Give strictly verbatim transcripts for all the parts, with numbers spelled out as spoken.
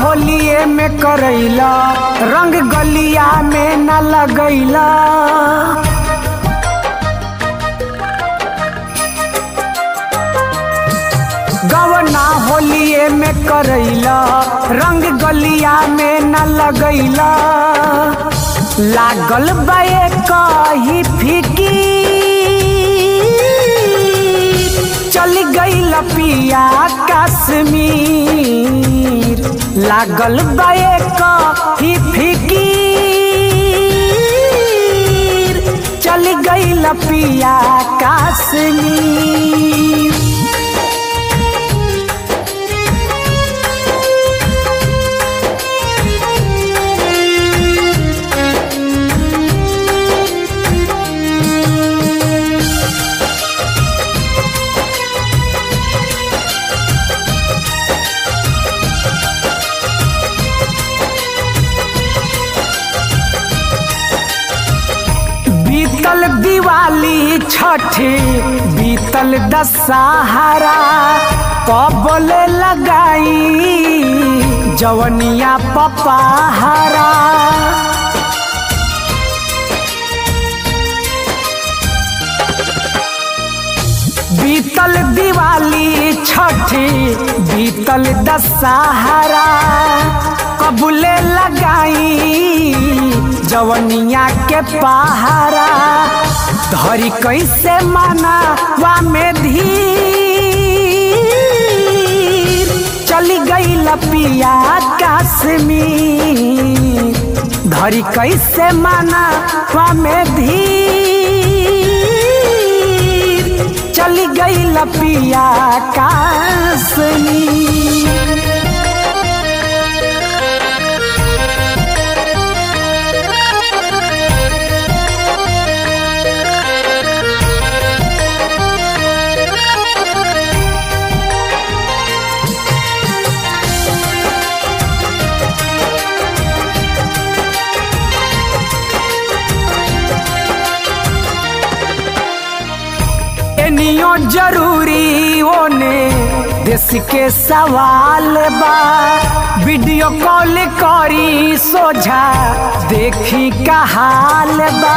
होलिए में करैला, रंग गलिया में न लगैला। गवना होलिए में करैला, रंग गलिया में न लगैला। लागल बाए कही फीकी, चल गइल पिया कश्मीर। लागल बाए कही फीकी, चल गइल पिया कश्मीर। बीतल दिवाली छठी, बीतल दशहरा, कबले लगाई जवनिया पपहरा। बीतल दिवाली छठी, बीतल दशहरा, कबूले लगाई जवनिया के पहारा। धरी कैसे मनावा में धीर, चली गई लपिया कश्मीर। धरी कैसे मनावा में धीर, चली गई लपिया कश्मीर। एनियो जरूरी ओने देश के सवाल बा, वीडियो कॉल करी सोझा देखी का हाल बा।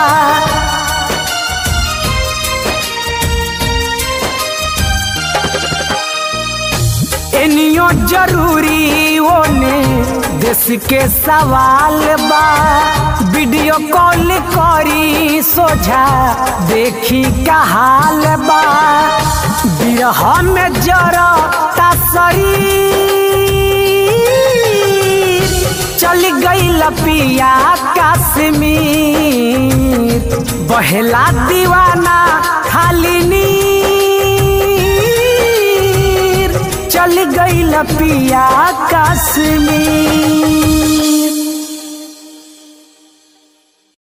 एनियो जरूरी ओने देश के सवाल बा, वीडियो कॉल करी सोझा देखी का हाल बा। बिरह में जरता शरीर, चल गई लपिया कश्मीर। बहेला दीवाना खाली नीर, चल गई लपिया कश्मीर।